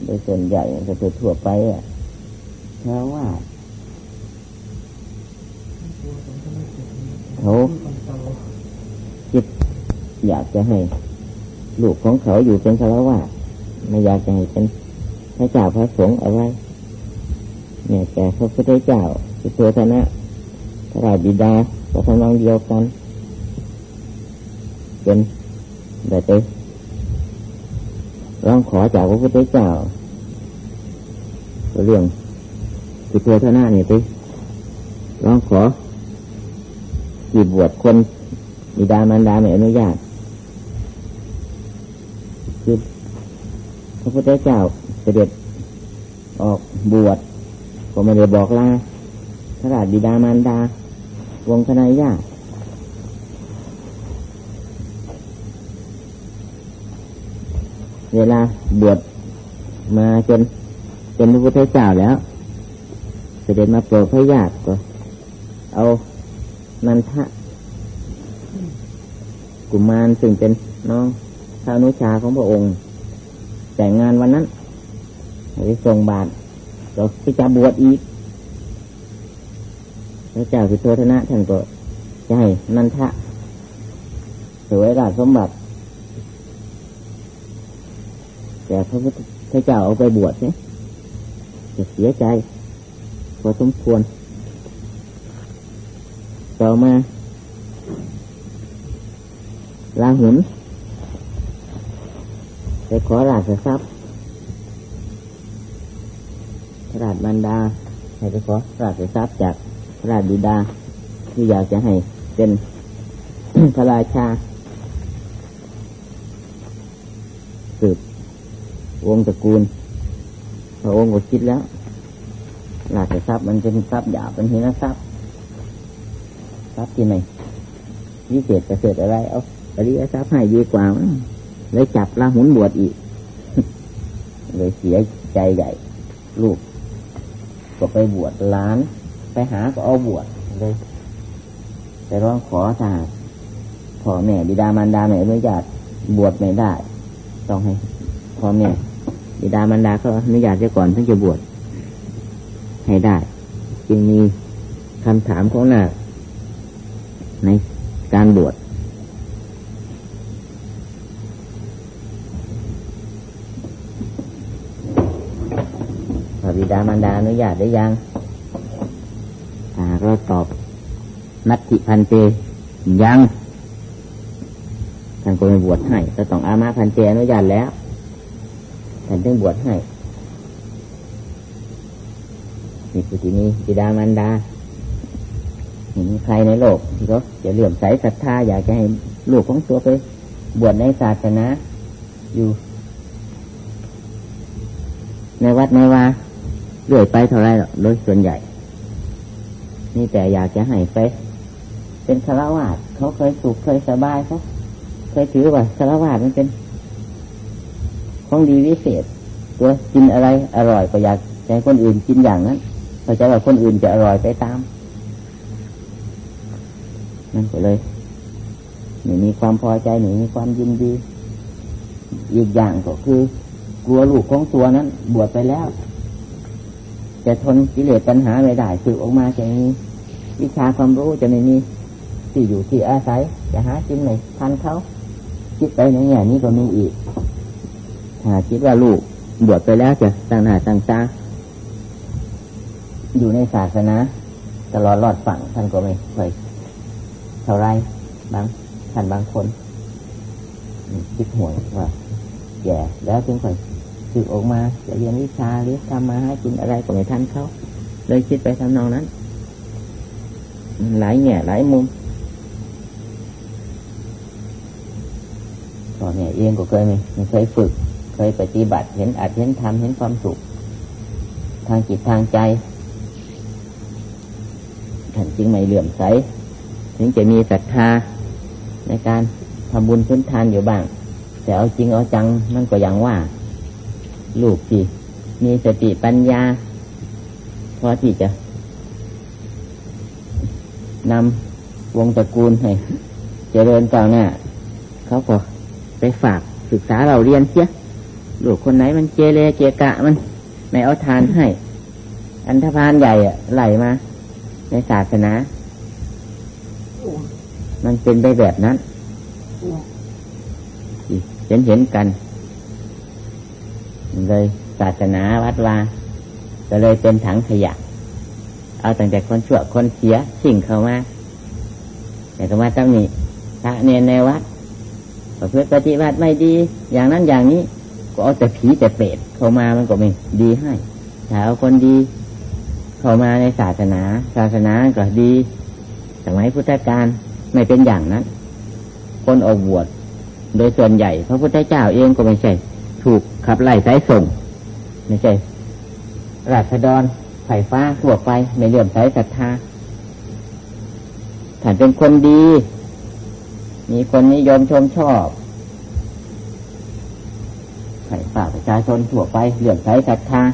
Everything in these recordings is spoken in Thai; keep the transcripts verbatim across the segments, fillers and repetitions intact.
โดยส่วนใหญ่จะเป็นทั่วไปอ่ะเพราะว่าเขาคิดอยากจะให้ลูกของเขาอยู่เป็นฆราวาสไม่อยากจะให้เป็นพระเจ้าพระสงฆ์อะไรเนี่ยแต่พระพุทธเจ้าสุโธทนะพระราชบิดาก็ทำนองเดียวกันเป็นแต่ไปร้องขอจากพระพุทธเจ้าเรื่องสุโธทนะนี่ไปร้องขอจีบบวชคนบิดามารดาไม่อนุญาตคือพระพุทธเจ้าเสด็จออกบวชก็ไม่ได้บอกลาพระราชบิดามารดาวงคณาญาติเวลาบวชมาจนเป็นพระพุทธเจ้าแล้วเสด็จมาโปรดพระญาติก็เอานันทะกุมารซึ่งเป็นน้องพระอนุชาของพระองค์แต่งงานวันนั้นไปส่งบาตรก็ที่จะบวชอีกพระเจ้าสุโธทนะท่านก็จะให้นันทะเสวยราชสมบัติแต่พระพุทธเจ้าเอาไปบวชเนี่ยจะเสียใจพอสมควรต่อมาลาหุนไปขอราชทรัพย์พระราชมารดาให้ไปขอราชทรัพย์จากพระราชบิดาที่อยากจะให้เป็น พระราชาสืบวงศ์ตระกูลพระองค์ก็คิดแล้วราชทรัพย์มันเป็นทรัพย์หยาบเป็นหินทรัพย์ทรัพย์ที่ไหนวิเศษเกษตรอะไรเอาอริยทรัพย์ให้ดีกว่าเลยจับลาหุนบวชอีก เลยเสียใจใหญ่ลูกก็ไปบวชล้านไปหาก็เอาบวชเลยไปร้องขอทางพ่อแม่บิดามารดาไม่อนุญาตบวชไม่ได้ต้องให้พ่อแม่บิดามารดาเขาอนุญาตเสียก่อนถึงจะบวชให้ได้จึงมีคำถามของนาคในการบวชพระบิดามารดาอนุญาตได้ยังอ่าก็ตอบนัตถิพันเตยังท่านก็ไม่บวชให้ก็ต้องอามาพันเตอนุญาตแล้วท่านถึงบวชให้นี่คือที่นี้บิดามารดาเห็นใครในโลกที่เขาจะเลื่อมใสศรัทธาอยากจะให้ลูกของตัวไปบวชในศาสนาอยู่ในวัดในวาเรื่อยไปเท่าไรหรอกโดยส่วนใหญ่นี่แต่อยากจะให้ไปเป็นฆราวาสเขาเคยสุขเคยสบายเขาเคยถือว่าฆราวาสมันเป็นของดีวิเศษตัวกินอะไรอร่อยก็อยากให้คนอื่นกินอย่างนั้นเพราะจะว่าคนอื่นจะอร่อยไปตามนั่นก็เลยหนูมีความพอใจหนูมีความยินดีอีกอย่างก็คือกลัวลูกของตัวนั้นบวชไปแล้วจะทนกิเลสปัญหาไม่ได้สึกออกมาจะมีวิชาความรู้จะไม่มีที่อยู่ที่อาศัยจะหากินไหนทันเขาคิดไปในแง่นี้ก็มีอีกถ้าคิดว่าลูกบวชไปแล้วจะตั้งหน้าตั้งตาอยู่ในศาสนาตลอดรอดฝั่งท่านก็ไม่ค่อยเท่าไรบางท่านบางคนคิดห่วยว่าแก่แล้วจึงค่อยสึกออกมาจะเรียนวิชาหรือทำมาหากินอะไรก็ไม่ทันเขาเลยคิดไปทำนองนั้นหลายแง่หลายมุมพ่อแม่เองก็เคยไม่ไม่เคยฝึกเคยปฏิบัติเห็นอาจเห็นธรรมเห็นความสุขทางจิตทางใจท่านจึงไม่เลื่อมใสถึงจะมีศรัทธาในการทำบุญพื้นทานอยู่บ้างแต่เอาจริงเอาจังมันก็อย่างว่าลูกที่มีสติปัญญาพอที่จะนำวงตระกูลให้เจริญก้าวหน้าเขาก็ไปฝากศึกษาเราเรียนเสียลูกคนไหนมันเจเรเกกะมันไม่เอาทานให้อันธพาลใหญ่อะไหลมาในศาสนามันเป็นไปแบบนั้นเห็นเห็นกันเลยศาสนาวัดวาก็เลยเป็นถังขยะเอาตั้งแต่คนชั่วคนเสียสิ่งเข้ามาแต่ก็มาตั้งนี้พระเนรในวัดประพฤติปฏิบัติไม่ดีอย่างนั้นอย่างนี้ก็เอาแต่ผีแต่เปรตเข้ามามันก็ไม่ดีให้ถ้าเอาคนดีเข้ามาในศาสนาศาสนาก็ดีสมัยพุทธกาลไม่เป็นอย่างนั้นคนออกบวชโดยส่วนใหญ่พระพุทธเจ้าเองก็ไม่ใช่ถูกขับไล่สายส่งไม่ใช่ราษฎรไผ่ฟ้าทั่วไปไม่เลื่อมใสศรัทธาท่านเป็นคนดีมีคนนิยมชมชอบไผ่ฟ้าประชาชนทั่วไปเลื่อมใสศรัทธา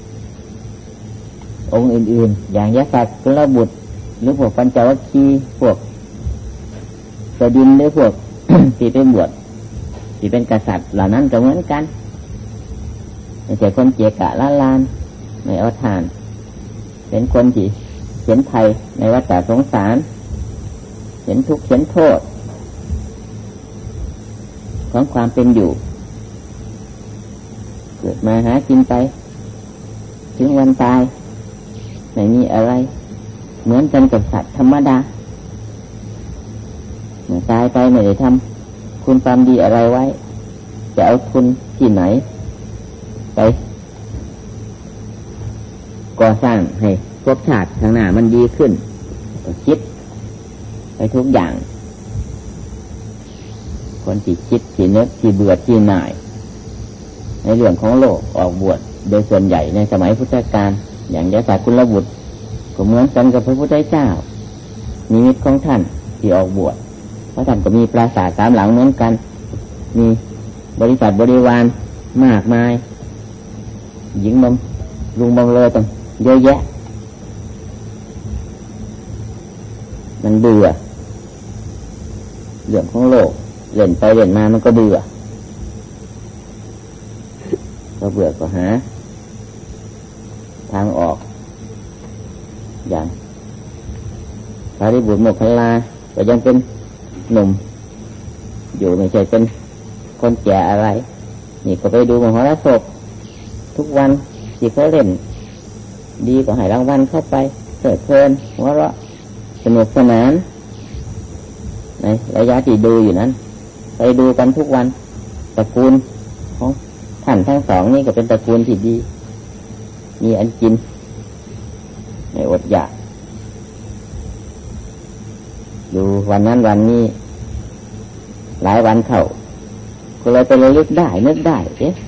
องค์อื่นๆอย่างยศักดิ์กุลบุตรหรือพวกปัญจวัคคีย์พวกสดินหรือพวก ที่เป็นบวชที่เป็นกษัตริย์เหล่านั้นก็เหมือนกันไม่ใช่คนเจกะล้านลานไม่เอาทานเป็นคนที่เห็นภัยในวัฏสงสารเห็นทุกข์เห็นโทษของความเป็นอยู่เกิดมาหากินไปถึงวันตายไม่มีอะไรเหมือนกันกับสัตว์ธรรมดาเมื่อตายไปไม่ได้ทำคุณความดีอะไรไว้จะเอาคุณที่ไหนไปก่อสร้างให้ภพชาติข้างหน้ามันดีขึ้นก็คิดไปทุกอย่างคนที่คิดที่นึกที่เบื่อที่หน่ายในเรื่องของโลกออกบวชโดยส่วนใหญ่ในสมัยพุทธกาลอย่างยศกุลบุตรก็เหมือนกันกับพระพุทธเจ้านิมิตของท่านที่ออกบวชเพราะท่านก็มีปราสาทสามหลังเหมือนกันมีบริษัทบริวารมากมายหญิงบำรุงบำเรอต่างเยอะแยะมันเบื่อเรื่องของโลกเล่นไปเล่นมามันก็เบื่อก็เบื่อก็หาทางออกอย่างสารีบุตรโมคคัลลาก็ยังเป็นหนุ่มอยู่ไม่ใช่เป็นคนแก่อะไรนี่ก็ไปดูมหรสพทุกวันที่เขาเล่นดีก็ให้รางวัลเข้าไปเถิดเพลินหัวเราะสนุกสนานในระยะที่ดูอยู่นั้นไปดูกันทุกวันตระกูลของท่านทั้งสองนี่ก็เป็นตระกูลที่ดีมีอันกินไม่อดอยากดูวันนั้นวันนี้หลายวันเข้าก็เลยไประลึกได้นึกได้เอ๊ะ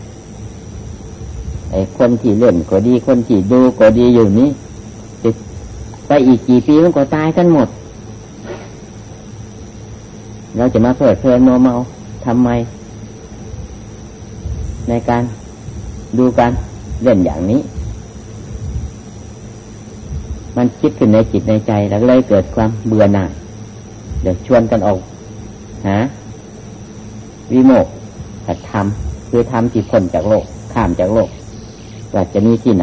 ไอ้คนที่เล่นก็ดีคนที่ดูก็ดีอยู่นี่ไปอีกกี่ปีมันก็ตายกันหมดเราจะมาเพลิดเพลินโมเมาทำไมในการดูการเล่นอย่างนี้มันคิดขึ้นในจิตในใจแล้วเลยเกิดความเบื่อหน่ายเดี๋ยวชวนกันออกหาวิโมกข์ธรรมคือธรรมที่พ้นจากโลกข้ามจากโลกว่าจะมีที่ไหน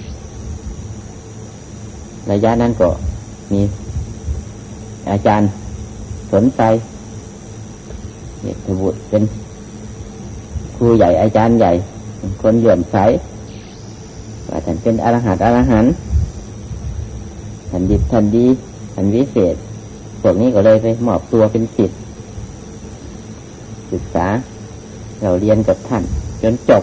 ระยะนั้นก็มีอาจารย์สนใจเด็กบุตรเป็นครูใหญ่อาจารย์ใหญ่คนเหลื่อมใสว่าท่านเป็นอรหันต์อรหันต์ท่านดีท่านดีท่านวิเศษพวกนี้ก็เลยไปมอบตัวเป็นศิษย์ศึกษาเราเรียนกับท่านจนจบ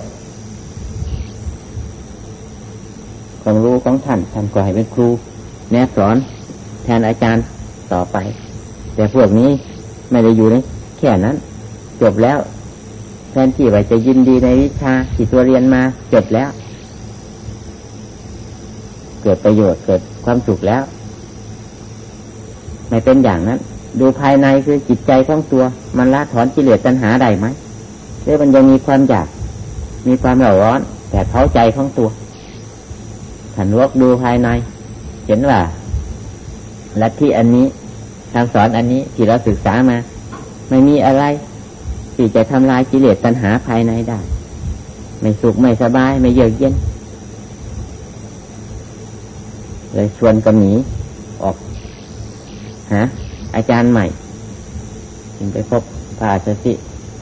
ความรู้ของท่านท่านก็ให้เป็นครูแนะสอนแทนอาจารย์ต่อไปแต่พวกนี้ไม่ได้อยู่ในแค่นั้นจบแล้วแทนที่ว่าจะยินดีในวิชาที่ตัวเรียนมาจบแล้วเกิดประโยชน์เกิดความสุขแล้วไม่เป็นอย่างนั้นดูภายในคือจิตใจของตัวมันละถอนกิเลสตัณหาได้ไหมหรือมันยังมีความอยากมีความเร่าร้อนแต่เผาใจของตัวท่านวกดูภายในเห็นว่าลัทธิอันนี้ทางสอนอันนี้ที่เราศึกษามาไม่มีอะไรที่จะทำลายกิเลสตัณหาภายในได้ไม่สุขไม่สบายไม่เยือกเย็นเลยชวนกันหนีออกหาอาจารย์ใหม่จึงไปพบพระอาจารย์สิ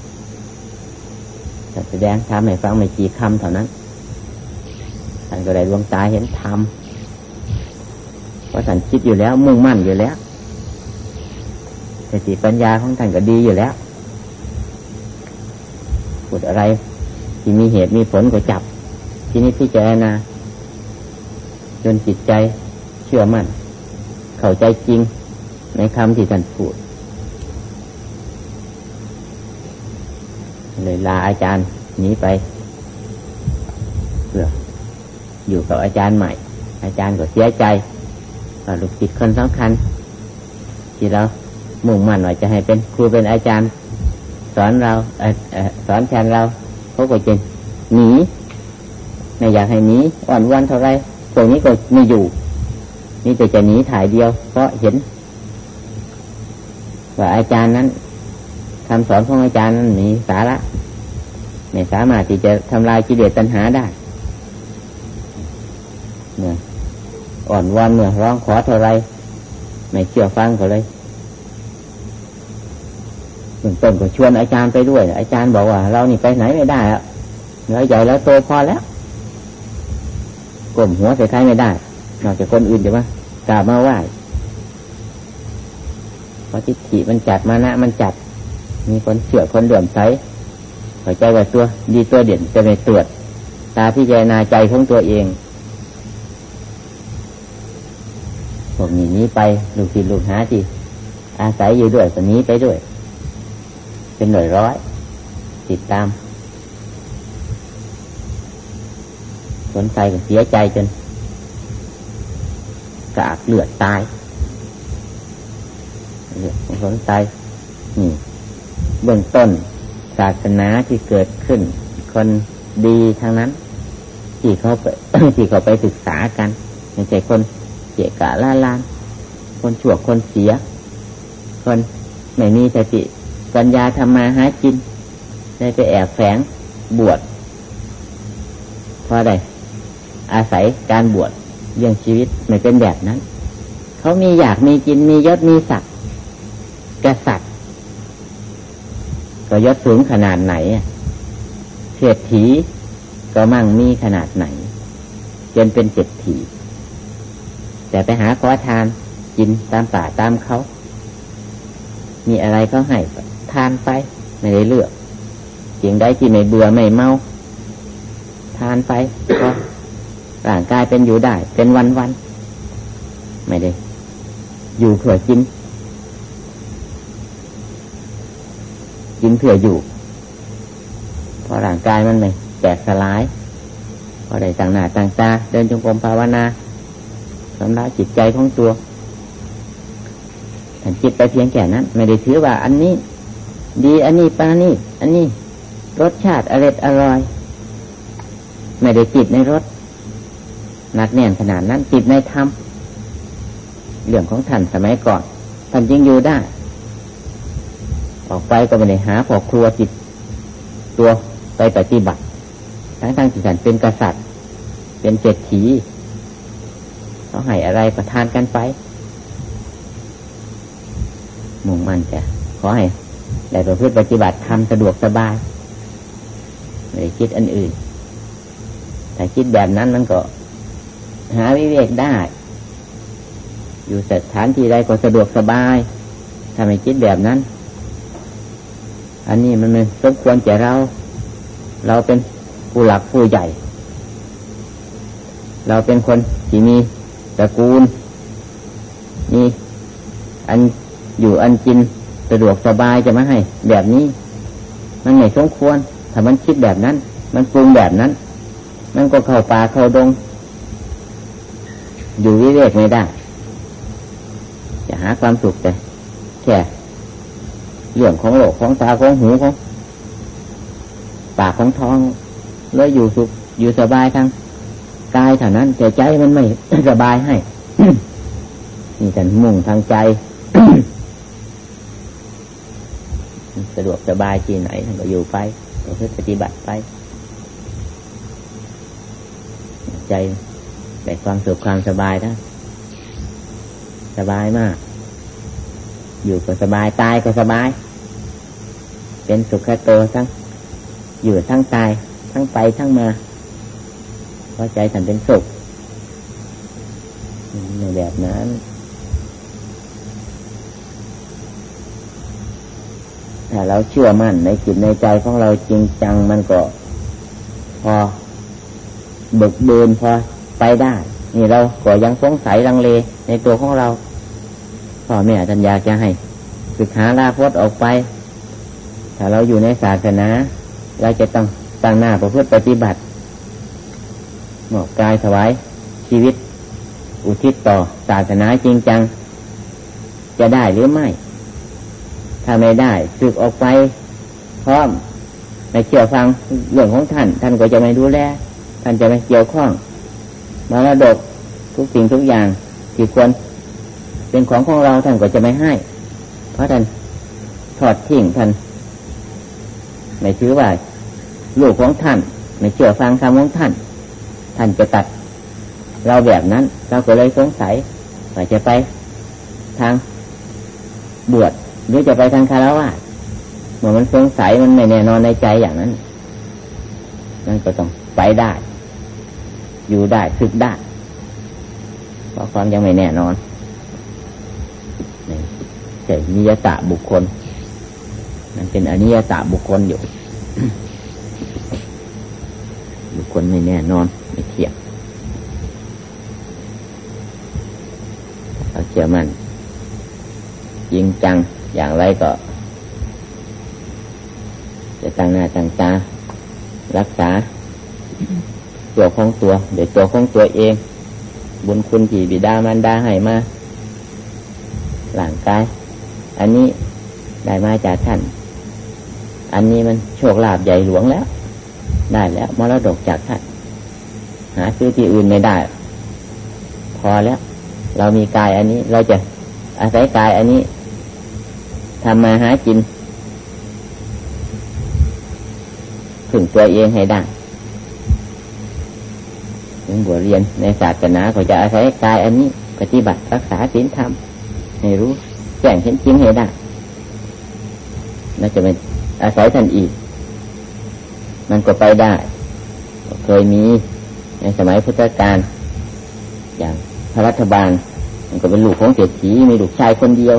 แสดงธรรมให้ฟังไม่กี่คำเท่านั้นท่านก็ได้ดวงตาเห็นธรรมเพราะท่านคิดอยู่แล้วมุ่งมั่นอยู่แล้วสติปัญญาของท่านก็ดีอยู่แล้วพูดอะไรที่มีเหตุมีผลก็จับที่นี้พิจารณาจนจิตใจเชื่อมั่นเข้าใจจริงในคำที่ท่านพูดเลยลาอาจารย์หนีไปเพื่ออยู่กับอาจารย์ใหม่อาจารย์ก็เสียใจว่าลูกศิษย์คนสำคัญที่เรามุ่งมั่นว่าจะให้เป็นครูเป็นอาจารย์สอนเราเอ่อสอนแทนเราเขาก็จะหนีไม่อยากให้หนีอ่อนวันเท่าไรพวกนี้ก็ไม่อยู่นี่แต่จะหนีถ่ายเดียวเพราะเห็นว่าอาจารย์นั้นคำสอนของอาจารย์นั้นมีสาระไม่สามารถที่จะทำลายกิเลสตัณหาได้เมื่ออ่อนวอนเมื่อร้องขอเท่าไรไม่เชื่อฟังเขาเลยเบื้องต้นก็ชวนอาจารย์ไปด้วยอาจารย์บอกว่าเรานี่ไปไหนไม่ได้แล้วเหนือใหญ่แล้วโตพอแล้วก้มหัวใส่ใครไม่ได้นอกจากคนอื่นจะมากราบมาไหว้เพราะทิฏฐิมันจัดมานะมันจัดมีคนเชื่อคนเลื่อมใสเข้าใจว่าตัวดีตัวเด่นจะไปตรวจตาพิจารณาใจของตัวเองพวกนี้นี้ไปลูกศิษย์ลูกหาที่อาศัยอยู่ด้วยก็นี้ไปด้วยเป็นหน่วยร้อยติดตามสนใจก็เสียใจจนกากเลือดตายเลือดสนใจนี่เบื้องต้นศาสนาที่เกิดขึ้นคนดีทั้งนั้นที่เขาไป ที่เขาไปศึกษากันไม่ใช่คนเจียกะล่าลานคนชั่วคนเสียคนไม่มีสติปัญญาทำมาหากินได้ไปแอบแฝงบวชเพราะอะไรอาศัยการบวชเลี้ยงชีวิตไม่เป็นแบบนั้นเขามีอยากมีกินมียศมีศักดิ์กษัตริย์ก็ยศสูงขนาดไหนเศรษฐีก็มั่งมีขนาดไหนจนเป็นเศรษฐีแต่ไปหาขอทานกินตามป่าตามเขามีอะไรเขาให้ทานไปไม่ได้เลือกสิ่งใดที่ไม่เบื่อไม่เมาทานไปก็ร่างกายเป็นอยู่ได้เป็นวันวันไม่ได้อยู่เพื่อกินกินเพื่ออยู่เพราะร่างกายมันไม่แตกสลายพอได้ต่างหน้าต่างตาเดินจงกรมภาวนาสำระจิตใจของตัวแต่จิตไปเพียงแค่นั้นไม่ได้ถือว่าอันนี้ดีอันนี้ปานี่อันนี้รสชาติอร่อยอร่อยไม่ได้จิตในรสหนักแน่นขนาดนั้นจิตในธรรมเรื่องของท่านสมัยก่อนท่านยิ่งอยู่ได้ออกไปก็ไม่ได้หาพ่อครัวจิตตัวไปปฏิบัติทั้งทั้งที่ท่านเป็นกษัตริย์เป็นเศรษฐีเขาให้อะไรประทานกันไปมุ่งมั่นจะขอให้ได้ประพฤติปฏิบัติทำสะดวกสบายไม่ได้คิดอันอื่นแต่คิดแบบนั้นมันก็หาวิเวกได้อยู่สถานที่ใดก็สะดวกสบายถ้าไม่คิดแบบนั้นอันนี้มันไม่สมควรแก่เราเราเป็นผู้หลักผู้ใหญ่เราเป็นคนที่มีตระกูลมีอันอยู่อันกินสะดวกสบายจะมาให้แบบนี้มันไม่สมควรถ้ามันคิดแบบนั้นมันปรุงแบบนั้นมันก็เข้าป่าเข้าดงอยู่วิเวกไม่ได้จะหาความสุขแต่แค่เรื่องของโลกของตาของหูของปากของท้องแล้วอยู่สุขอยู่สบายทางกายเท่านั้นแต่ใจมันไม่ สบายให้ นี่แต่มุ่งทางใจ สะดวกสบายที่ไหนท่านก็อยู่ไปก็ปฏิบัติไปใจแต่ความสุขความสบายได้สบายมากอยู่ก็สบายตายก็สบายเป็นสุขโตทั้งอยู่ทั้งตายทั้งไปทั้งมาเพราะใจท่านเป็นสุขในแบบนั้นถ้าเราเชื่อมั่นในจิตในใจของเราจริงจังมันก็พอเบิกเบินพอไปได้นี่เราก็ยังสงสัยลังเลในตัวของเราพ่อแม่ท่านอยากจะให้ศึกษาลาภออกไปถ้าเราอยู่ในศาสนาเราจะต้องตั้งหน้าประพฤติปฏิบัติหมอบกายถวายชีวิตอุทิศต่อศาสนาจริงจังจะได้หรือไม่ถ้าไม่ได้สึกออกไปพร้อมไม่เชื่อฟังเรื่องของท่านท่านก็จะไม่ดูแลท่านจะไม่เกี่ยวข้องมรดกทุกสิ่งทุกอย่างที่ควรเป็นของของเราท่านก็จะไม่ให้เพราะท่านทอดทิ้งท่านไม่ถือว่าลูกของท่านไม่เชื่อฟังคำของท่านท่านจะตัดเราแบบนั้นเราก็เลยสงสัยว่าจะไปทางบวชหรือจะไปทางคฤหัสถ์เมื่อมันสงสัยมันไม่แน่นอนในใจอย่างนั้นนั่นก็ต้องไปได้อยู่ได้ศึกได้เพราะความยังไม่แน่นอนนี่ใช่นิยตะบุคคลมันเป็นอนิยตะบุคคลอยู่ บุคคลไม่แน่นอนไม่เที่ยงเราเชื่อมั่นจริงจังอย่างไรก็จะตั้งหน้าตั้งตารักษาตัวของตัวเดี๋ยวตัวของตัวเองบุญคุณที่บิดามารดาให้มาร่างกายอันนี้ได้มาจากท่านอันนี้มันโชคลาภใหญ่หลวงแล้วได้แล้วมรดกจากท่านหาซื้อที่อื่นไม่ได้พอแล้วเรามีกายอันนี้เราจะอาศัยกายอันนี้ทำมาหากินถึงตัวเองให้ได้ยังบวชเรียนในศาสนาเขาจะอาศัยกายอันนี้ปฏิบัติรักษาศีลธรรมให้รู้แจ้งเห็นจริงให้ได้น่าจะเป็นอาศัยท่านอีกมันก็ไปได้เคยมีในสมัยพุทธกาลอย่างพระรัฐบาลมันก็เป็นลูกของเศรษฐีมีลูกชายคนเดียว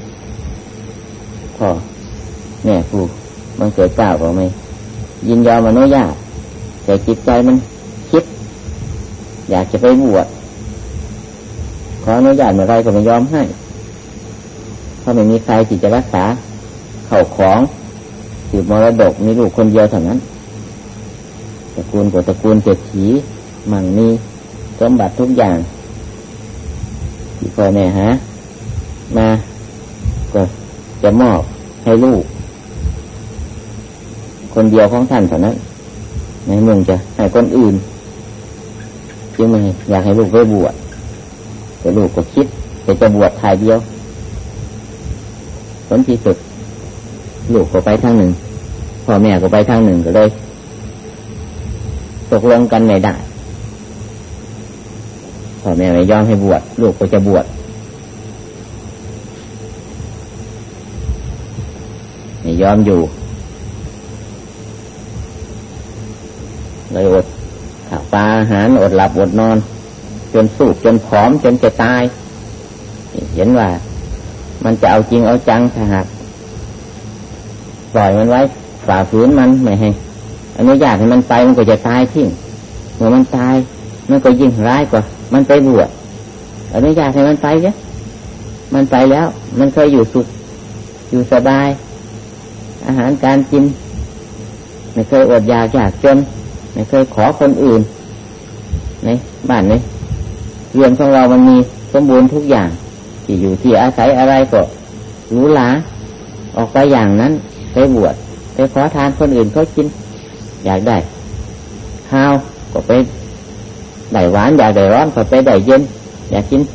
พ่อแม่ครูมันเกิดเกล้าก็ไม่ยินยอมอนุญาตแต่จิตใจมันคิดอยากจะไปบวชขออนุญาตเมื่อไรก็ไม่ยอมให้เพราะไม่มีใครที่จะรักษาเข้าของสืบมรดกมีลูกคนเดียวเท่านั้นตระกูลกับตระกูลเศรษฐีมั่งมีสมบัติทุกอย่างที่พ่อแม่หามาก็จะมอบให้ลูกคนเดียวของท่านเท่านั้นในมุ่งจะให้คนอื่นจึงไม่อยากให้ลูกไปบวชแต่ลูกก็คิดแต่จะบวชทายเดียวผลที่สุดลูกก็ไปทางหนึ่งพ่อแม่ก็ไปทางหนึ่งก็เลยตกลงกันไม่ได้พ่อแม่ไม่ยอมให้บวชลูกก็จะบวชไม่ยอมอยู่เลยอดข้าวปลาอาหารอดหลับอดนอนจนสูบจนผอมจนจะตายเห็นว่ามันจะเอาจริงเอาจังถ้าหากปล่อยมันไว้ฝ่าฝืนมันไม่ให้อนุญาตให้มันไปมันก็จะตายทิ้งเมื่อมันตายมันก็ยิ่งร้ายกว่ามันไปบวชอนุญาตให้มันไปเยอะมันไปแล้วมันเคยอยู่สุขอยู่สบายอาหารการกินไม่เคยอดอยากอยากจนไม่เคยขอคนอื่นในบ้านในเรือนของเรามันมีสมบูรณ์ทุกอย่างที่อยู่ที่อาศัยอะไรก็หรูหราออกไปอย่างนั้นไปบวชไปขอทานคนอื่นเขากินอยากได้ข้าวก็ไปได้หวานอยากได้ร้อนก็ไปได้เย็นอยากกิน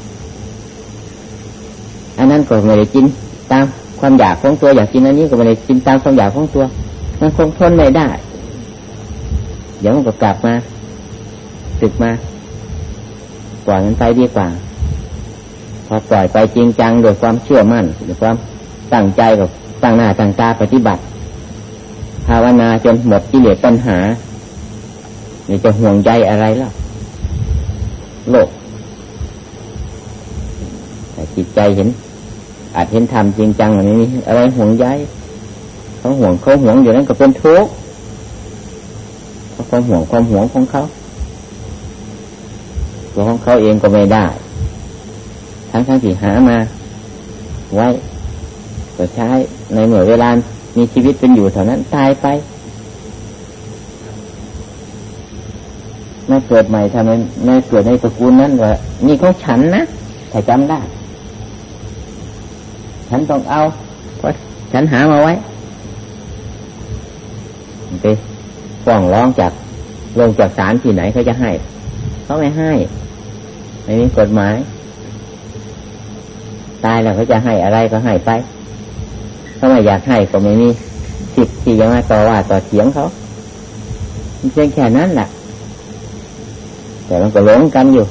อันนั้นก็ไม่ได้กินตามความอยากของตัวอยากกินอันนี้ก็ไม่ได้กินตามความอยากของตัวมันคงทนไม่ได้เดี๋ยวมันก็กลับมาศึกมาปล่อยมันไปดีกว่าพอปล่อยไปจริงจังโดยความเชื่อมั่นโดยความตั้งใจกับตั้งหน้าตั้งตาปฏิบัติภาวนาจนหมดกิเลสตัณหานี่จะห่วงใยอะไรล่ะโลกแต่จิตใจเห็นอาจเห็นธรรมจริงจังอย่างนี้อะไรห่วงใยเขาห่วงเขาห่วงอยู่นั้นก็เป็นทุกข์เพราะความห่วงความห่วงของเขาตัวของเขาเองก็ไม่ได้ทั้งทั้งที่หามาไว้ก็ใช้ในเมื่อเวลามีชีวิตเป็นอยู่เท่านั้นตายไปไม่เกิดใหม่ทำไมไม่เกิดในตระกูลนั้นว่านี่ของฉันนะถ้าจำได้ฉันต้องเอาเพราะฉันหามาไว้ไปฟ้องร้องจากลงจากศาลที่ไหนเขาจะให้เขาไม่ให้ไม่มีกฎหมายตายแล้วเขาจะให้อะไรก็ให้ไปถ้าไม่อยากให้ก็ไม่มีสิทธิ์ที่จะมาต่อว่าต่อเถียงเขาเพียงแค่นั้นแหละแต่มันก็หลงกันอยู่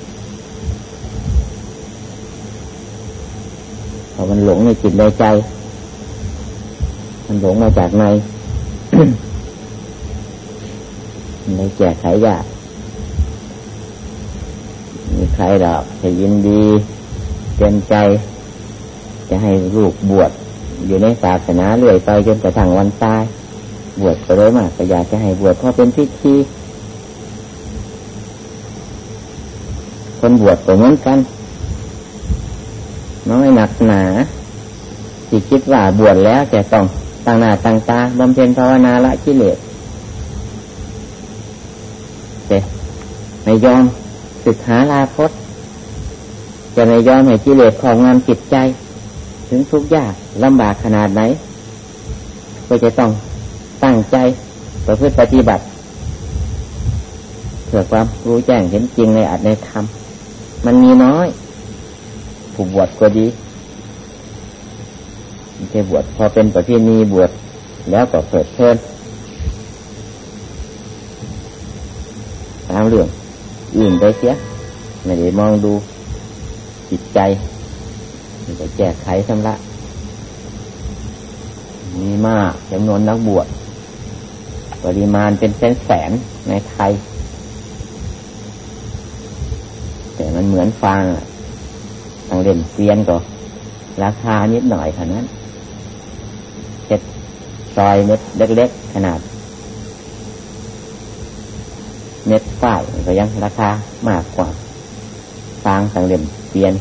พอมันหลงในจิตในใจมันหลงมาจากใน ในแก้ไขยากมีใครหรอกจะยินดีเต็มใจจะให้ลูกบวชอยู่ในศาสนาเรื่อยไปจนกระทั่งวันตายบวชก็เลยมากก็อยากจะให้บวชเพราะเป็นพิธีคนบวชก็เหมือนกันน้อยหนักหนาที่คิดว่าบวชแล้วจะต้องตั้งหน้าตั้งตาบำเพ็ญภาวนาละกิเลสแต่ไม่ยอมศึกษาลาภตจะไม่ยอมให้กิเลสครอบงำจิตใจถึงทุกข์ยากลำบากขนาดไหนก็จะต้องตั้งใจประพฤติปฏิบัติเพื่อความรู้แจ้งเห็นจริงในอัตในธรรมมันมีน้อยผู้บวชก็ดีไม่ใช่บวชพอเป็นประเพณีบวชแล้วก็เพลิดเพลินตามเรื่องอื่นไปเสียไม่ได้มองดูจิตใจไม่ได้แก้ไขชำระมีมากจำนวนนักบวชปริมาณเป็นแสนแสนในไทยแต่มันเหมือนฟางทางเล่มเกวียนก็ราคานิดหน่อยเท่านั้นเช็ดซอยเม็ดเล็กๆขนาดเม็ดฝ้ายก็ยังราคามากกว่าฟางทางเล่มเกวียน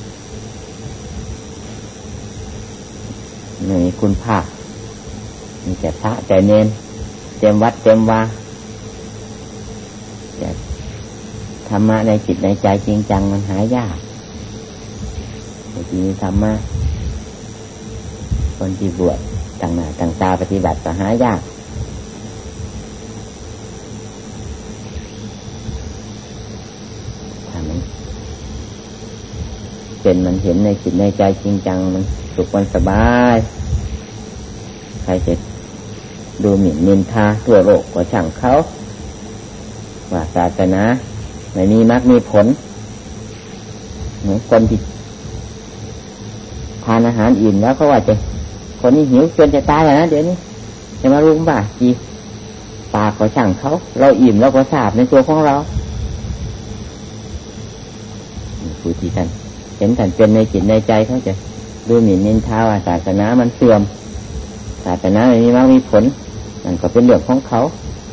นี่คุณภาพมีแต่พระใจเน้นเต็มวัดเต็มวาแต่ธรรมะในจิตในใจจริงจังมันหายากแต่ที่ธรรมะคนที่บวชต่างหน้าต่างตาปฏิบัติก็หายากถ้ามันเป็นมันเห็นในจิตในใจจริงจังมันสุขมันสบายใครจะดูหมิ่นนินทาทั่วโลกก็ช่างเขาว่าศาสนาไม่มีมรรคมีผลเหมือนคนที่ทานอาหารอิ่มแล้วเขาว่าจะคนนี้หิวจนจะตายแล้วนะเดี๋ยวนี้จะมารุมบ่าจีปากก็ช่างเขาเราอิ่มแล้วก็ทราบในตัวของเราผู้ที่ท่านเห็นท่านเป็นในจิตในใจเขาจะดูหมิ่นนินทาว่าศาสนามันเสื่อมศาสนาไม่มีมรรคมีผลนั่นก็เป็นเรื่องของเขา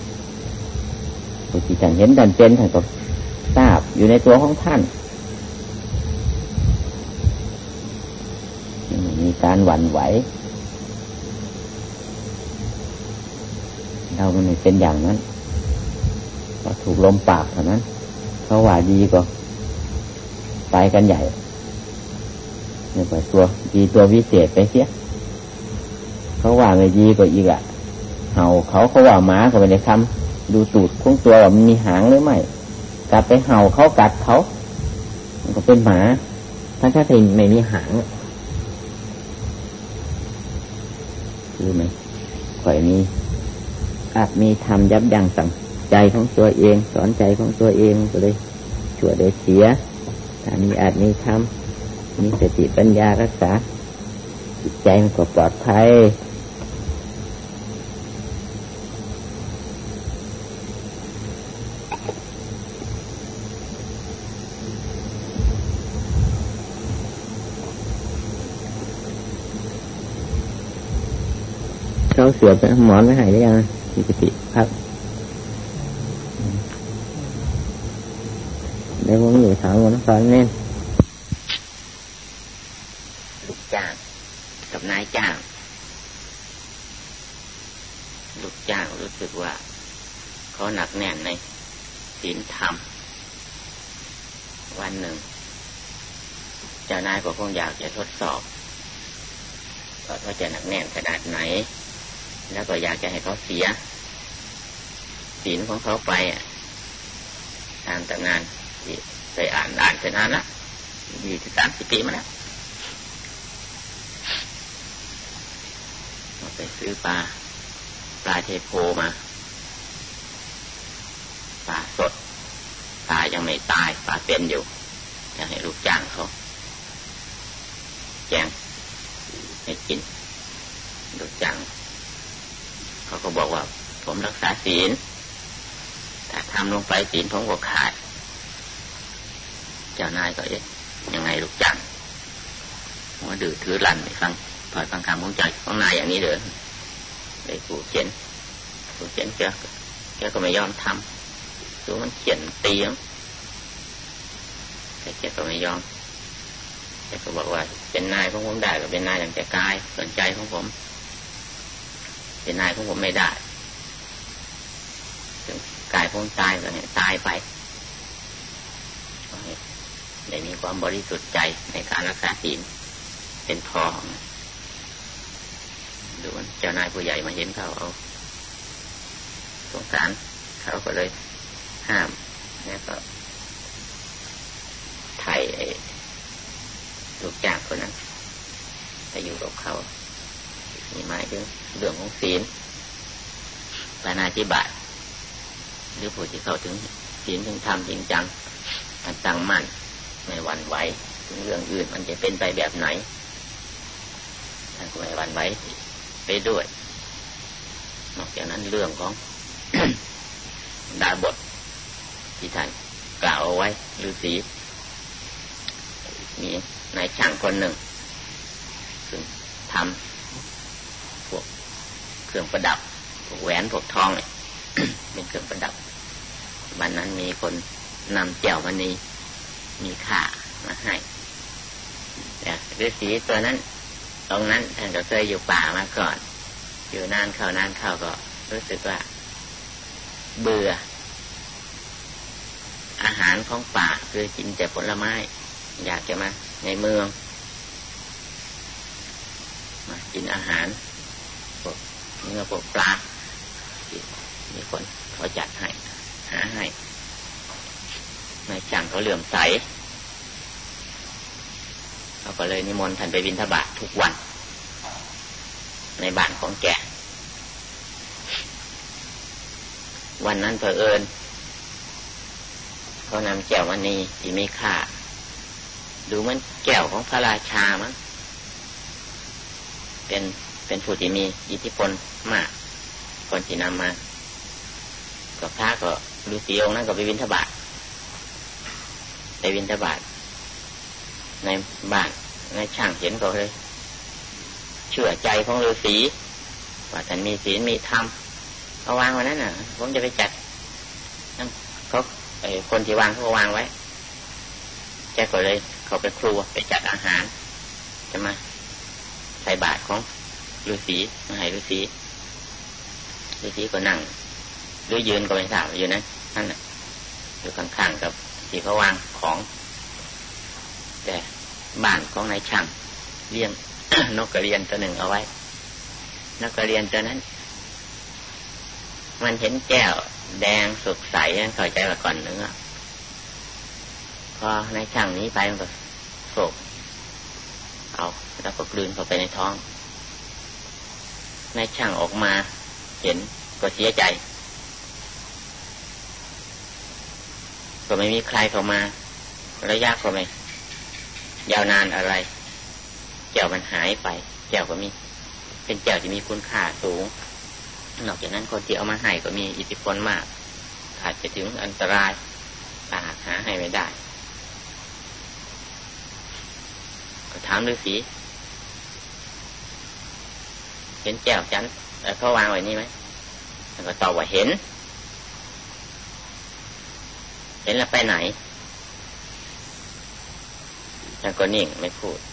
ผู้ที่ท่านเห็นท่านเป็นท่านก็ทราบอยู่ในตัวของท่านมีการหวั่นไหวเรามันไม่เป็นอย่างนั้นก็ถูกลมปากเท่านั้นเขาว่าดีก็ไปกันใหญ่ไม่กว่าตัวดีตัววิเศษไปเสียเขาว่าไม่ดีก็อีกอ่ะเห่าเขาเขาว่าหมาก็ไม่ได้คำดูตูดของตัวว่ามันมีหางหรือไม่กลับไปเห่าเขากัดเขามันก็เป็นหมาถ้าถ้าที่ไม่มีหางรู้ไหมข่อยมีอาจมีธรรมยับยั้งสั่งใจของตัวเองสอนใจของตัวเองก็เลยชั่วโดยเสียถ้ามีอาจมีธรรมมีสติปัญญารักษาจิตใจมันก็ปลอดภัยเขาเสือเป็นหมอนไม่หายได้ยังมีสติครับในวงอยู่สามวันสอนเน้นลูกจ้างกับนายจ้างลูกจ้างรู้สึกว่าเขาหนักแน่นในศีลธรรมวันหนึ่งเจ้านายก็คงอยากจะทดสอบว่าเขาจะหนักแน่นขนาดไหนแล้วก็อยากจะให้เขาเสียศีลของเขาไปตามตำนานที่เคยอ่านอ่านเป็นอ่านละยี่สิบสามสิบปีมาแล้วเราไปซื้อปลาปลาเทโพมาปลาสดปลายังไม่ตายปลาเป็นอยู่อยากให้ลูกจ้างเขาแกงให้กินลูกจ้างเขาก็บอกว่าผมรักษาศีลแต่ทำลงไปศีลผมก็ขาดเจ้านายก็เอ๊ะยังไงลูกจ้างว่าดื้อถือรั้นไม่ฟังถอยฟังคำของใจของนายอย่างนี้เด้อเลยกูเขียนกูเขียนแกแกก็ไม่ยอมทำดูมันเขียนตีมแต่แกก็ไม่ยอมแกก็บอกว่าเป็นนายของผมได้ก็เป็นนายอย่างแต่กายสนใจของผมเป็นนายของผมไม่ได้ถึงกายผมตายก็เนี่ยตายไปได้มีความบริสุทธิ์ใจในการรักษาศีลเป็นพอดูว่าเจ้านายผู้ใหญ่มาเห็นเขาเอาสงสารเขาก็เลยห้ามแล้วก็ไถ่ลูกจ้างคนนั้นไปอยู่กับเขามีหมายถึงเรื่องของศีลปาณาติบาตหรือผู้ที่เข้าถึงศีลถึงธรรมจริงจังมันตั้งมั่นไม่หวั่นไหวถึงเรื่องอื่นมันจะเป็นไปแบบไหนท่านก็ไม่หวั่นไหวไปด้วยนอกจากนั้นเรื่องของ ดาบทที่ท่านกล่าวเอาไว้ฤาษีมีนายช่างคนหนึ่งซึ่งทำพวกเครื่องประดับพวกแหวนพวกทองเนี่ย เป็นเครื่องประดับวันนั้นมีคนนำแก้วมณีมีค่ามาให้แต่ฤาษีตัวนั้นตรงนั้นท่านก็เคยอยู่ป่ามาก่อนอยู่นานเข้านานเข้าก็รู้สึกว่าเบื่ออาหารของป่าคือกินแต่ผลไม้อยากจะมาในเมืองมากินอาหารพวกเนื้อพวกปลามีคนเขาจัดให้หาให้นายช่างเขาเหลื่อมใสเขาก็เลยนิมนต์ท่านไปบิณฑบาตทุกวันในบ้านของแกวันนั้นเผอิญเขานำแก้วมณีที่มีค่าดูเหมือนแก้วของพระราชามั้งเป็นเป็นผู้ที่มีอิทธิพลมากคนที่นำมากับพระก็ฤาษีองค์นั้นก็ไปบิณฑบาตไปบิณฑบาตในบ้านในช่างเห็นก็เลยเชื่อใจของฤาษีว่าท่านมีศีลมีธรรมเอาวางไว้นั้นน่ะผมจะไปจัดนั่นเขาไอ้คนที่วางเขาก็วางไว้แกก็เลยเขาไปครัวไปจัดอาหารจะมาใส่บาตรของฤาษีมาให้ฤาษีฤาษีก็นั่งหรือยืนก็ไม่ทราบอยู่นะนั่นน่ะอยู่ข้างๆกับที่เขาวางของแต่บ้านของนายช่างเลี้ยง นกกระเรียนตัวหนึ่งเอาไว้นกกระเรียนตัวนั้นมันเห็นแก้วแดงสดใสนั่นเข้าใจว่าก่อนเนื้อพอนายช่างนี้ไปมันก็โศกเอาแล้วก็กลืนเข้าไปในท้องนายช่างออกมาเห็นก็เสียใจก็ไม่มีใครเข้ามาระยะก็ไม่ยาวนานอะไรแก้วมันหายไปแก้วก็มีเป็นแก้วที่มีคุณค่าสูงนอกจากนั้นคนที่เอามาให้ก็มีอิทธิพลมากอาจจะถึงอันตรายถ้าหากหาให้ไม่ได้ก็ถามฤาษีเห็นแก้วฉันเขาวางไว้นี่ไหมท่านก็ตอบว่าเห็นเห็นแล้วไปไหนท่านก็นิ่งไม่พูด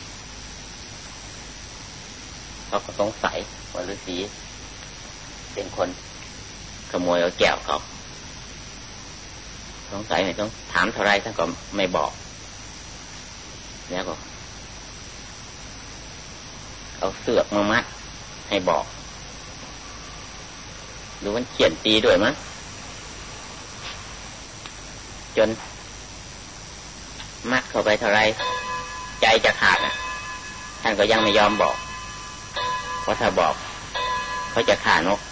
เขาก็สงสัยว่าฤาษีเป็นคนขโมยเอาแก้วเขาสงสัยไม่ต้องถามเท่าไรท่านก็ไม่บอกแล้วก็เอาเสือกมามัดให้บอกดูมันเขียนตีด้วยมั้งจนมัดเข้าไปเท่าไรใจจะขาดนะท่านก็ยังไม่ยอมบอกเพราะถ้าบอกเขาจะฆ่านก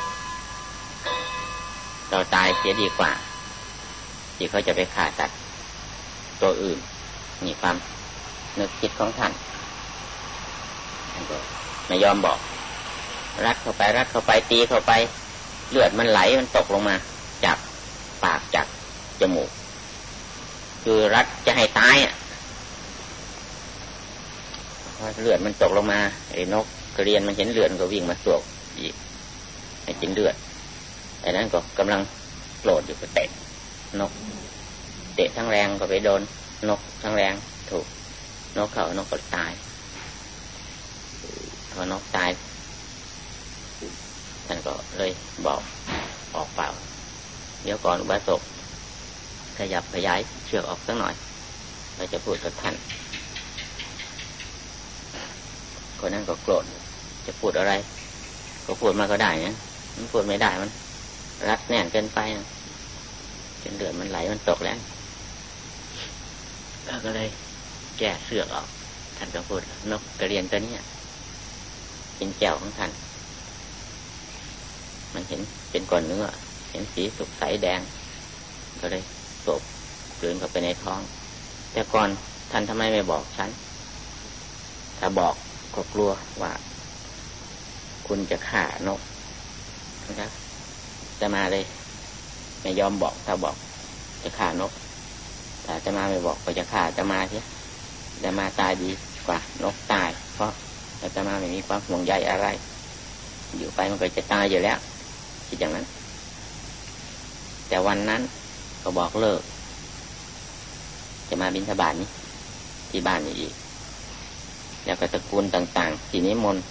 เราตายเสียดีกว่าที่เขาจะไปฆ่าสัตว์ตัวอื่นนี่ความนึกคิดของท่านท่านก็ไม่ยอมบอกรัดเข้าไปรัดเข้าไปตีเข้าไปเลือดมันไหลมันตกลงมาจากปากจากจมูกคือรัดจะให้ตายอ่ะพอเลือดมันตกลงมาไอ้นกกระเรียนมันเห็นเลือดก็วิ่งมาสวกอีกให้กินเลือดแต่นั้นก็กำลังโกรธอยู่ก็เตะนกเตะทั้งแรงก็ไปโดนนกทั้งแรงถูกนกเขานกก็ตายพอนกตายท่านก็เลยบอกออกเปล่าเดี๋ยวก่อนอุบาสกขยับขยายเชือกออกสักหน่อยเราจะพูดกับท่านคนนั้นก็โกรธจะพูดอะไรก็พูดมาก็ได้นะมันพูดไม่ได้มันรัดแน่นเกินไปนะจนเลือดมันไหลมันตกแล้วก็เลยแก้เสือกออกท่านก็พูดนกกระเรียนตัวนี้เป็นแก้วของท่านมันเห็นเป็นก้อนเนื้อเห็นสีสุกใสแดงก็เลยโศกกลืนเข้าไปในท้องแต่ก่อนท่านทำไมไม่บอกฉันถ้าบอกก็กลัวว่าคุณจะฆ่านกนะครับจะมาเลยไม่ยอมบอกถ้าบอกจะฆ่านกถ้าจะมาไม่บอกก็จะฆ่าจะมาเถอะจะมาตายดีกว่านกตายเพราะจะมาไม่มีความห่วงใยอะไรอยู่ไปมันก็จะตายอยู่แล้วคิดอย่างนั้นแต่วันนั้นก็บอกเลิกจะมาบิณฑบาตนี้ที่บ้านนี้อีกแล้วก็ตระกูลต่างๆที่นิมนต์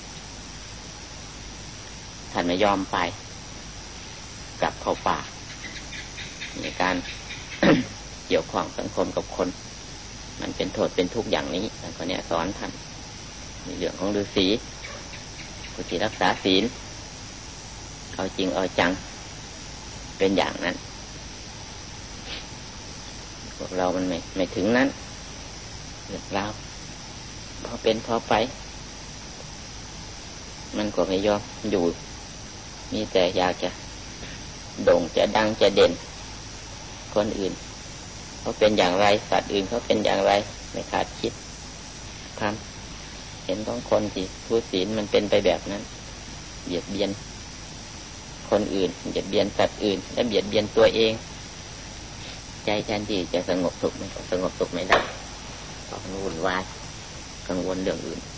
ท่านไม่ยอมไปกลับเข้าป่าในการ เกี่ยวข้องสังคมกับคนมันเป็นโทษเป็นทุกข์อย่างนี้ท่านก็เนี่ยสอนท่านในเรื่องของฤาษีผู้ที่รักษาศีลเอาจริงเอาจังเป็นอย่างนั้นพวกเรามันไม่ไม่ถึงนั้นเรื่องราวพอเป็นพอไปมันก็ไม่ยอมอยู่มีแต่อยากจะโด่งจะดังจะเด่นคนอื่นเขาเป็นอย่างไรสัตว์อื่นเขาเป็นอย่างไรไม่คาดคิดความเห็นของคนที่ผู้ศีลมันเป็นไปแบบนั้นเบียดเบียนคนอื่นเบียดเบียนสัตว์อื่นและเบียดเบียนตัวเองใจแทนที่จะสงบสุขมันก็สงบสุขไม่ได้ต้องวุ่นวายกังวลเรื่องอื่น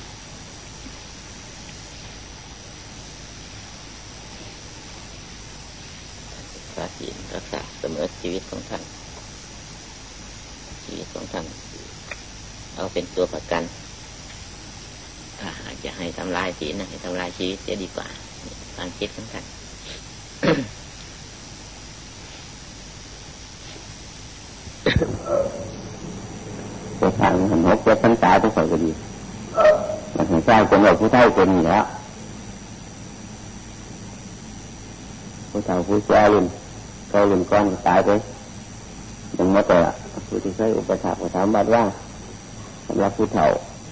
รักษาศีลรักษาเสมอชีวิตของท่านชีวิตของท่านเอาเป็นตัวประกันถ้าหากจะให้ทำลายศีลนะให้ทำลายชีวิตเสียดีกว่าความคิดของท่าน ตัวทางมันหกเจ็ดพรรษาทุกคนก็ดีมันเห็นใจคนเราผู้เฒ่าคนนี้แล้วผู้เฒ่าผู้แก่รุ่นเก่ารุ่นก้อนก็ตายไปยังไม่แต่ผู้ที่เคยอุปถัมภ์ก็ถามบัดว่าสำหรับผู้เฒ่า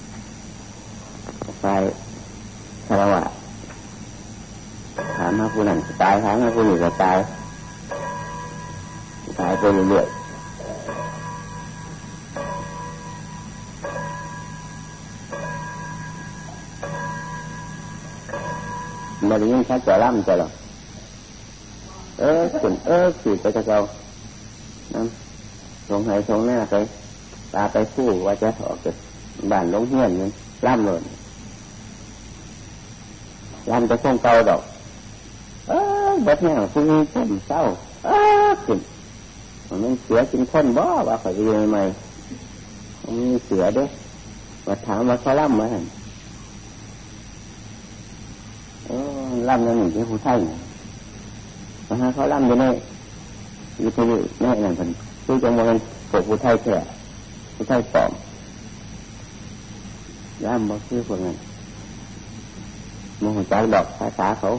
ฝ่ายคารวะถามมาผู้นั้นจะตายถามมาผู้นี้จะตายขายไปเรื่อยๆมาเรียนชัดจะล่ำจะหรอเออขึ้นเออขี่ไปจะเจ้าน้ำสงหายสงหน้าไปตาไปคู่ว่าจะออกจากบ้านลงเฮียนนี่ล่ำเลยล่ำจะส่งเก่าดอกเออบัดแห้งฟุ้งต้มเศร้าเออขึ้นมันเสือกินคนบ่ว่าข่อยไปยังไงมันมีเสือด้วยมาถามว่าเขาล่ำไหมเออล่ำนั่นหนึ่งที่ผู้ไทยมาหาเขาล่ำอยู่ในวิทยุในนั่นเป็นคือจังหวะนั้นพวกผู้ไทยแท้ผู้ไทยปลอมล่ำบ่คือพวกนั้นมองจากดอกภาษาเขา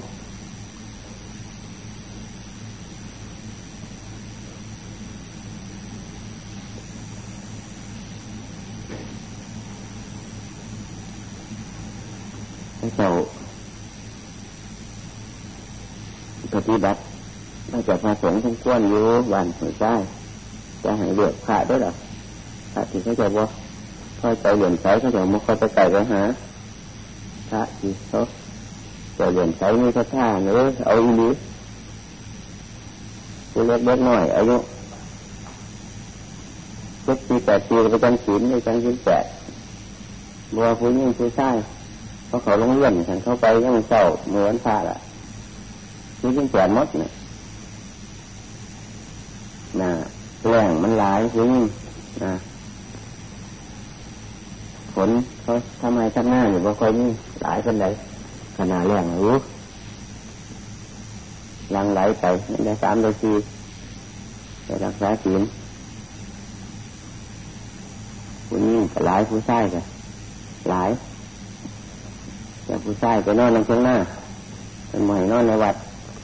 เจ้าปฏิบัติถ้าจะพาสงฆ์ทั้งก้วนอยู่วันหัวใจจะให้เลือกพระด้วยหรอพระที่เขาจะว่าค่อยใจเหลี่ยมใสเขาจะมุกเขาไปไก่ไปหาพระที่เขาจะเหลี่ยมใสนี่เขาท่าเนื้อเอาอีหลีผู้เล็กเล็กหน่อยอายุเจ็ดปีแปดปีไปจังศีลไปจังศีลแปดบัวผู้ยิ่งผู้ชายเขาเขาลงเลื่อนฉันเข้าไปยังเศร้าเหมือนพระล่ะนี่ยิ่งแก่มดเนี่ยนะแรงมันหลายคือยิ่งนะฝนเขาทำไมทำหน้าอยู่บ่ค่อยนี่หลายคนไหนขนาดแรงรู้ลังไหลไปได้สามได้สี่ได้รักษาศีลผู้ยิ่งก็หลายผู้ชายก็หลายแต่ผู้ชายไปนอนในข้างหน้าเป็นหมอยนอนในวัด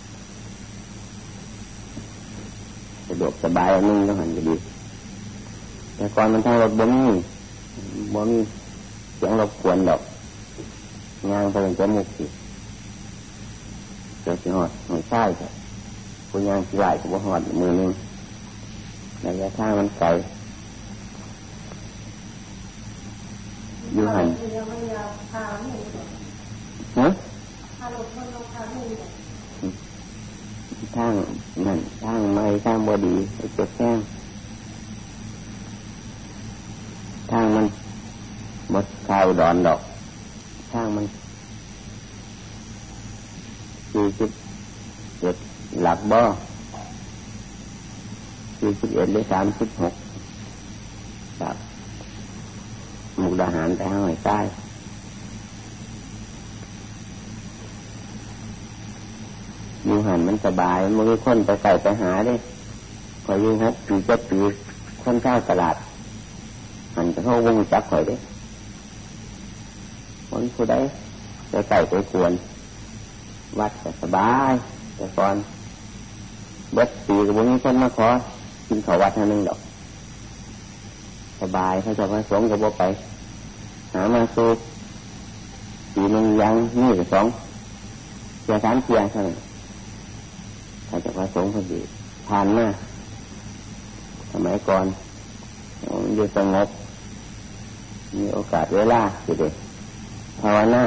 สะดวกสบายอันนึงต้องหันไปดีแต่ก่อนมันทางรถบ่มีบ่มีเสียงรบกวนดอกงานไปเป็นจมูกสิเจ้าสิหอดหอยใช่ค่ะผู้งานสิไหลกับบ่หอดมือนึงระยะทางมันไกลอยู่หันฮะทางนั่นทางไม่ทางบอดีไอ้เจ็บแข้งทางมันบดข่าวดอนดอกทางมันสี่สิบเอ็ดหลักบ่สี่สิบเอ็ดหรือสามสิบหกครับมุกดาหารไปห้อยใต้อยู่หันมันสบายมันมีคนไปไก่ไปหาได้คอยอยู่หกปีเจ็ดปีคนข้าวตลาดหันจะเข้าวงจักข่อยได้คนผู้ใดไปไก่ไปกวนวัดก็สบายแต่ก่อนเบิดปีกับมีคนมาขอกินข้าววัดท่านึงดอกสบายเขาจะมาสงกับบ่ไปหามาสูบปีนึงยังนี่กับสองเจียสามเจียเท่านั้นเขาจะมาสงพอดีผ่านมาสมัยก่อนอยู่สงบมีโอกาสเวลาสิเด็กภาวนา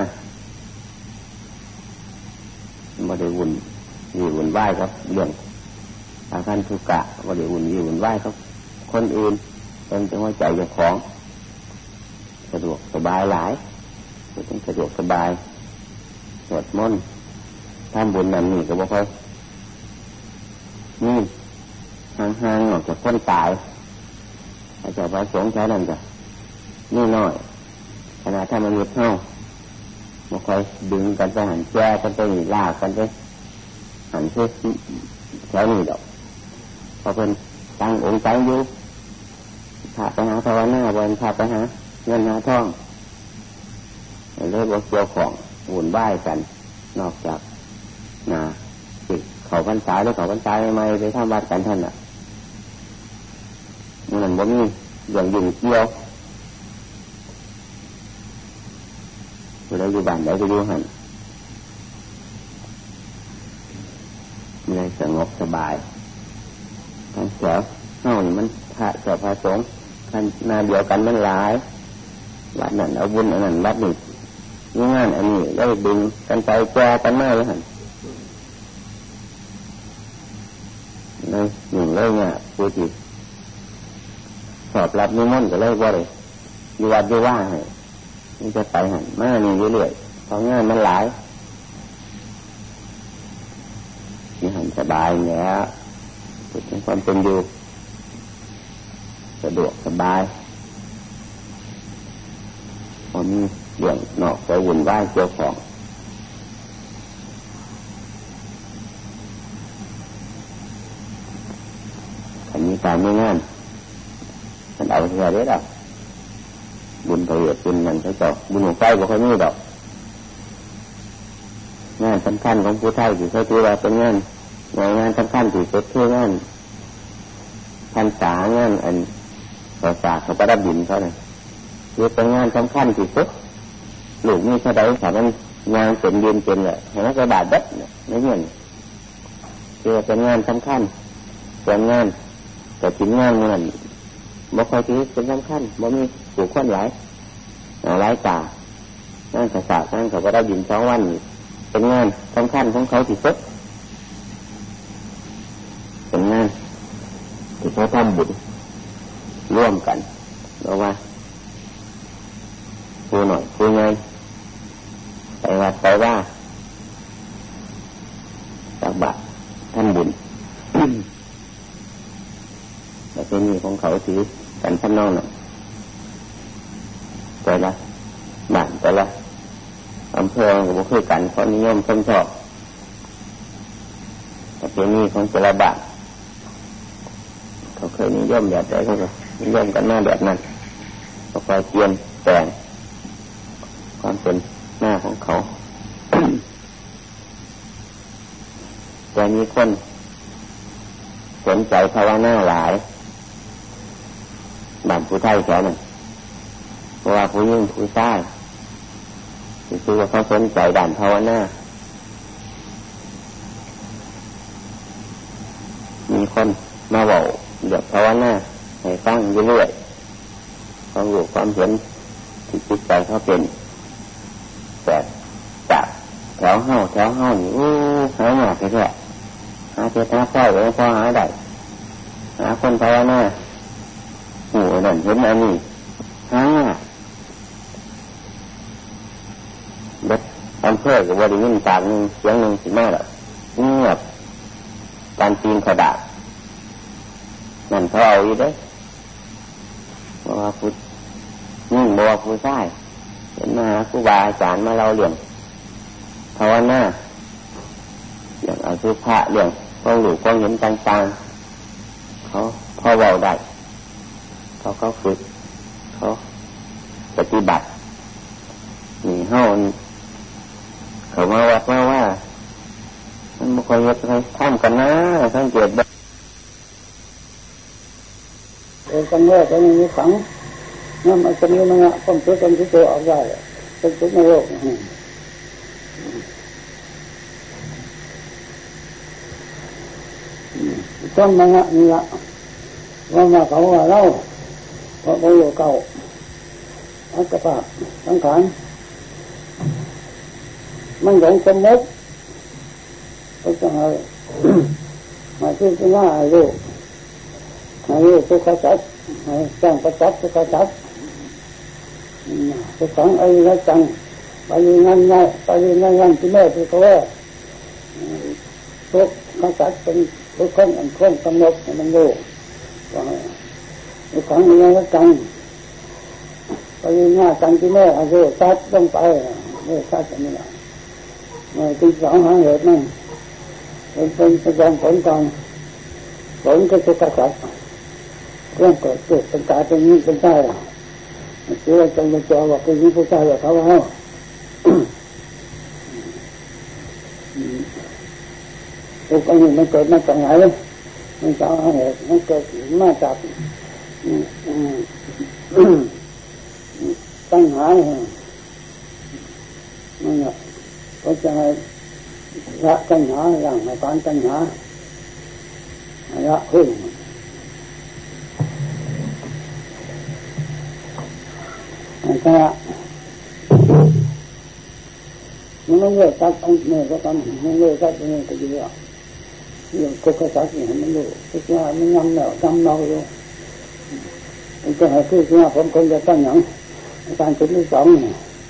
บ่ได้วุ่นอยู่วุ่นไหวครับเรื่องทางท่านทุกะบ่ได้วุ่นอยู่วุ่นไหวครับคนอื่นเป็นจังว่าใจเจ้าของสะดวกสบายหลายเป็นสะดวกสบายสวดมนต์ทำบุญนั่นนี่ก็บ่ค่อยนี่ห่างๆออกจากคนตายอาจจะไปสงแค่นั้นจ้ะนี่น้อยขณะถ้ามันมีเท่าบ่ค่อยดึงกันไปหันแจ้กันไปหนีลากกันไปหันเพื่อแถวนี้ดอกพอเป็นตั้งองค์ตั้งอยู่พาไปหาภาวนาบนพาไปหาเงินหาทองเลยบอกเกี่ยวของวุ่นวายกันนอกจากนาติดเขาพรรษาหรือเขาพรรษาไม่ไปทำวัดกันท่านอ่ะมันบ่มีอย่างยุ่งเกี่ยวเราอยู่บ้านเราก็อยู่หันเลยสงบสบายทางแถวเฮ้านี่มันพระกับพระสงฆ์ขันนาเดียวกันมันหลายวัดนั่นเอาบุญอันนั้นวัดนี้งานอันนี้แล้วดึงกันไปแจกันมาเลยหันเลยหนึ่งเลยเนี่ยพูดจีสอบรับนิมนต์ก็เลยว่าเลยอยู่วัดอยู่ว่าให้มันจะไปหันมานี่เรื่อยๆเพราะงานมันหลายนี่หันสบายเนี่ยพูดถึงความเป็นอยู่สะดวกสบายพอมีเรื่องนอกไปวุ่นวายเกี่ยวของอันนี้การไม่งานมันเอาเท่าไรดอกบุญประโยชน์บุญมันเขาเจาะบุญของไฟบอกเขานี่ดอกงานสำคัญของผู้ไทยที่เขาถือว่าเป็นงานงานงานสำคัญที่สุดคืองานพรรษางานอันต่อสากเขาประดับดินเขาเลยคือเป็นงานสำคัญที่สุดลูกนี่เขาได้สามันงานเป็นเดือนเป็นเลยเห็นไหมกระบาดเด็ดเนี่ยไม่เงี้ยคือเป็นงานสำคัญเป็นงานแต่ถึงงานเงินบ่ค่อยถือเป็นสำคัญบ่มีผู้คนหลายหลายตางานกระสาบงานเขาประดับดินสองวันเป็นงานสำคัญของเขาที่สุดเป็นงานที่เขาทำบุญร่วมกันเพราะว่าผู้หน่อยผู้ใหญ่ไปวัดไปว่าตักบาตรท่านบุญ แต่เป็นมีของเขาถือกันท่านนอกหน่อยแต่ละบ้านแต่ละอำเภอก็บ่คือกันเขานิยมชมชอบแต่เป็นมีของแต่ละบ้านเขาเคยนิยมแบบใดเขาก็นิยมกันมาแบบนั้นเขาคอยเปลี่ยนแปลงความเป็นหน้าของเขา แต่มีคนสนใจภาวนาหลายบ้านผู้ไทยแถวนั้นเพราะว่าผู้ยิ่งผู้ชายคือว่าเขาสนใจด้านภาวนามีคนมาบอกเรื่องภาวนาให้ฟังเรื่อยๆความรู้ความเห็นที่จิตใจเขาเป็นแต่จากแถวเฮ้าแถวเฮ้านี่อู้หาหยาบไปแค่หาเจ้าหน้าพ่อหรือพ่อหาได้หาคนภาวนาหูนั่นเห็นอันนี้หาเด็กอำเภอกับบริเวณปากหนึ่งเสียงหนึ่งสิมาแล้วเงียบการปีนกระดาษนั่นเขาเอาอีกเด้บอกว่าพุทธยิ่งบอกว่าผู้ชายเห็นมาครูบาอาจารย์มาเล่าเรื่องภาวนาเรื่องอสุภะเรื่องความรู้ความเห็นต่างๆเขาพอเว้าได้เขาเขาฝึกเขาปฏิบัตินี่เฮ้าเขามาวัดมาว่ามันไม่ค่อยเยอะใครทำกันนะสังเกตแบบเออสังเกตจะมีฝังนั่นมันจะมีมันอ่ะต้องตัวต้องตัวออกได้เป็นทุกในโลกต้องมันอ่ะนี่ละว่ามาเขาว่าเล่าเพราะประโยชน์เก่าอัตตาสังขารมันหลงสมมติก็จะให้มาที่ที่ว่าให้รู้ให้รู้ทุกข์จัดให้จ้างประจักษ์ทุกข์จัดทุกขังไอ้ละจังไปงานง่ายไปงานงานที่แม่ที่เขาว่าทุกข์จัดเป็นทุกข์อันคงกำหนดมันรู้ทุกขังไอ้ละจังไปงานจังที่แม่ให้รู้จัดต้องไปรู้จัดอย่างนี้ละที่สองหาเหตุนั่นเป็นเป็นแสดงผลก่อนผลก็จะกระสับเรื่องเกิดเกิดเป็นตาเป็นนี้เป็นใจเชื่อจังเลยจอว่าเป็นนี้ผู้ชายแบบเขาว่าทุกอันนี้มันเกิดมาจากไหนมันจะเอาเหตุมันเกิดมาจากตั้งหานั่นแหละก็จะให้ละตัณหาอย่างในการตัณหาละขึ้นแต่มันไม่เลิกกันอันนี้ก็ทำมันเลิกกันอันนี้ก็ดีอ่ะอย่างทุกข์สักอย่างมันรู้ทุกอย่างมันยำเหนียวจำเราอยู่มันก็ให้คือว่าผมคนจะตั้งอย่างการจุดที่สองเนี่ย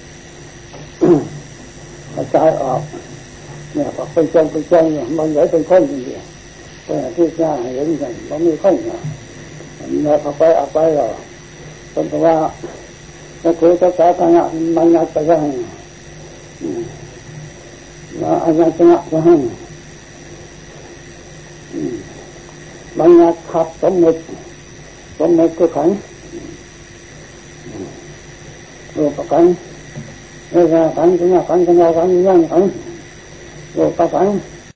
กระจายออกเนี่ยออกเป็นจงเป็นจงเนี่ยมันเหลือเป็นข้นจริงๆแต่ที่ว่าเห็นกันมันมีข้นเนี่ยเนี่ยเอาไปเอาไปหรอคนก็ว่าถ้าคุยกับสาธารณะมันงัดไปยังแล้วอันนั้นจะงัดไปให้มันงัดขับสมมติสมมติคือขันรูปขันเวลาขันสัญญาขันสัญญาขันวิญญาณขันรูปขัน